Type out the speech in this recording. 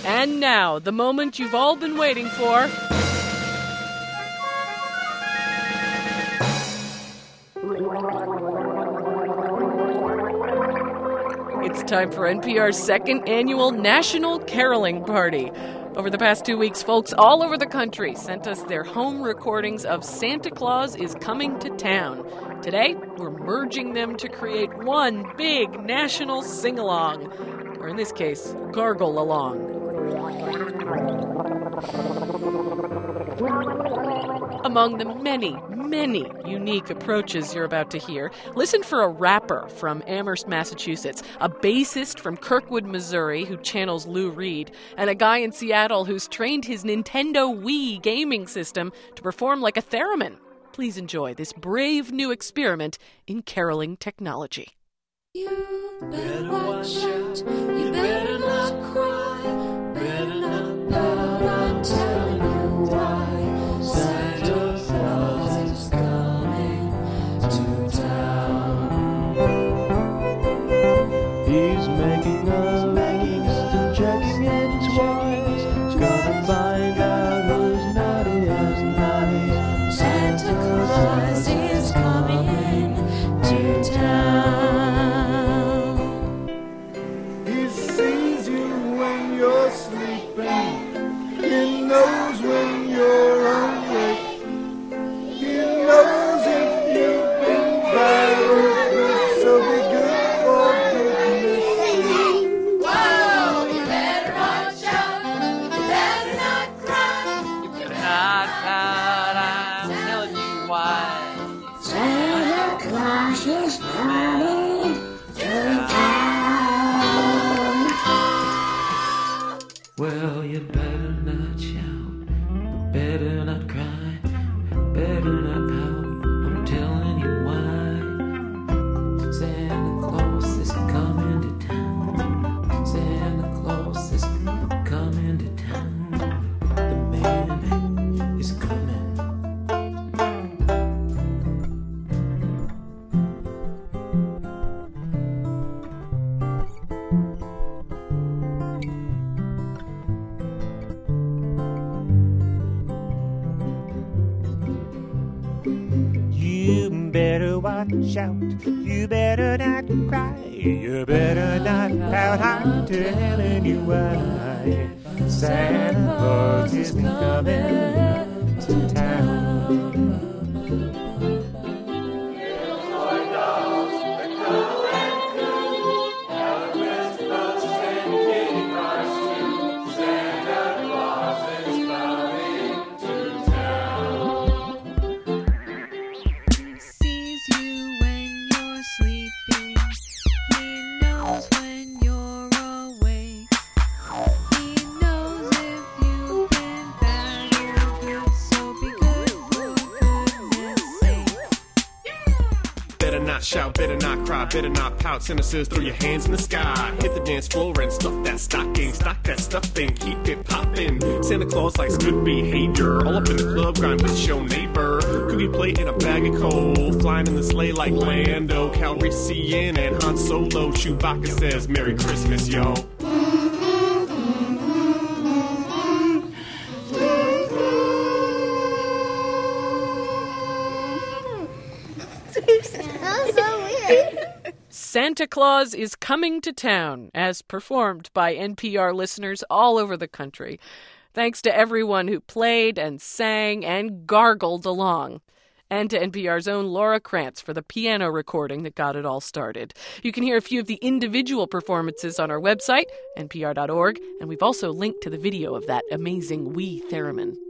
And now, the moment you've all been waiting for. It's time for NPR's second annual National Caroling Party. Over the past 2 weeks, folks all over the country sent us their home recordings of Santa Claus is Coming to Town. Today, we're merging them to create one big national sing-along, or in this case, gargle-along. Among the many unique approaches you're about to hear, listen for a rapper from Amherst, Massachusetts, a bassist from Kirkwood, Missouri, who channels Lou Reed, and a guy in Seattle who's trained his Nintendo Wii gaming system to perform like a theremin. Please enjoy this brave new experiment in caroling technology. You better watch out, you better not cry, better not pout, I'm telling you why. Santa Claus is coming to town. He's making a list and checking it twice. Gonna find out who's naughty as naughty. Santa Claus is coming to town. He sees you when you're sleeping. He knows when you're awake. He knows if you've been bad or good, so be good for goodness sake. Whoa, you better watch out, you better not cry. You better not pout, I'm telling you why. Santa Claus is coming to town. Well, you better not shout, better not cry, better not pout. I'm telling you why. Santa Claus is coming to town. Santa Claus is coming to town. The man is coming. You better watch out, you better not cry, you better not pout, I'm telling you why. Santa Claus is coming to town. Sees you when you're sleeping. He knows when you're awake. He knows if you've been bad or good, so be good for goodness sake. Better not shout, better not cry, better not pout. Santa says throw your hands in the sky. Hit the dance floor and stuff that stocking. Stock that stuffing, keep it poppin'. Santa Claus likes good behavior. All up in the club, grind with your neighbor. Cookie plate in a bag of coal. Flying in the sleigh like Lando. Calrissian and Han Solo. Chewbacca says Merry Christmas, yo. That was so weird. Santa Claus is Coming to Town, as performed by NPR listeners all over the country. Thanks to everyone who played and sang and gargled along. And to NPR's own Laura Krantz for the piano recording that got it all started. You can hear a few of the individual performances on our website, npr.org, and we've also linked to the video of that amazing Wii theremin.